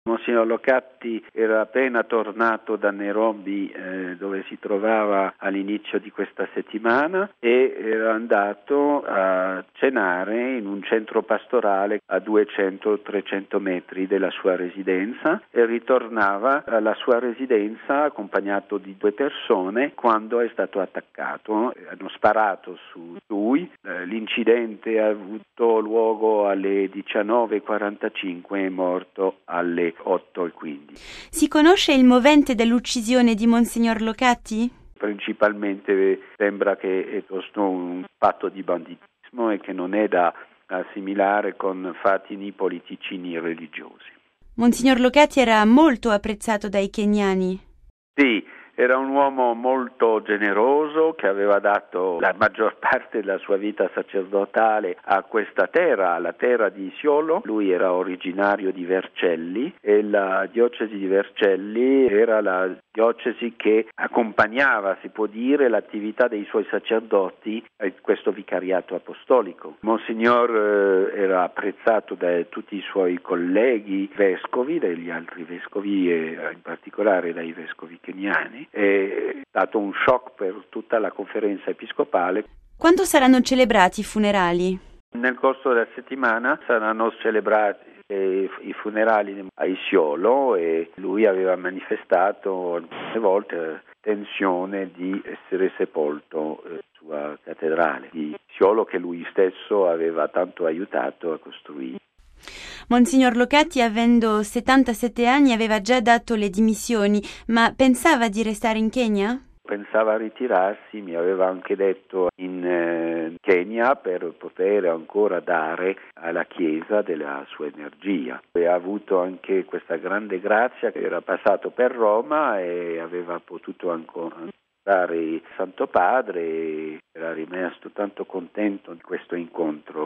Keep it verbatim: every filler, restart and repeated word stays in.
Monsignor Locati era appena tornato da Nairobi, eh, dove si trovava all'inizio di questa settimana, e era andato a cenare in un centro pastorale a duecento trecento metri della sua residenza e ritornava alla sua residenza accompagnato di due persone quando è stato attaccato. Hanno sparato su lui. Eh, l'incidente ha avuto luogo alle diciannove e quarantacinque e è morto alle otto e quindici. Si conosce il movente dell'uccisione di Monsignor Locati? Principalmente sembra che è stato un fatto di banditismo e che non è da assimilare con fatti né politici né religiosi. Monsignor Locati era molto apprezzato dai keniani. Sì, era un uomo molto generoso che aveva dato la maggior parte della sua vita sacerdotale a questa terra, la terra di Isiolo. Lui era originario di Vercelli e la diocesi di Vercelli era la diocesi che accompagnava, si può dire, l'attività dei suoi sacerdoti in questo vicariato apostolico. Monsignor eh, era apprezzato da tutti i suoi colleghi vescovi, dagli altri vescovi e in particolare dai vescovi keniani. È stato un shock per tutta la conferenza episcopale. Quando saranno celebrati i funerali? Nel corso della settimana saranno celebrati eh, i funerali a Isiolo e lui aveva manifestato alcune volte tensione di essere sepolto eh, sulla cattedrale di Isiolo che lui stesso aveva tanto aiutato a costruire. Monsignor Locati, avendo settantasette anni, aveva già dato le dimissioni, ma pensava di restare in Kenya? Pensava a ritirarsi, mi aveva anche detto in eh, Kenya per poter ancora dare alla Chiesa della sua energia. E ha avuto anche questa grande grazia che era passato per Roma e aveva potuto ancora dare il Santo Padre e era rimasto tanto contento di questo incontro.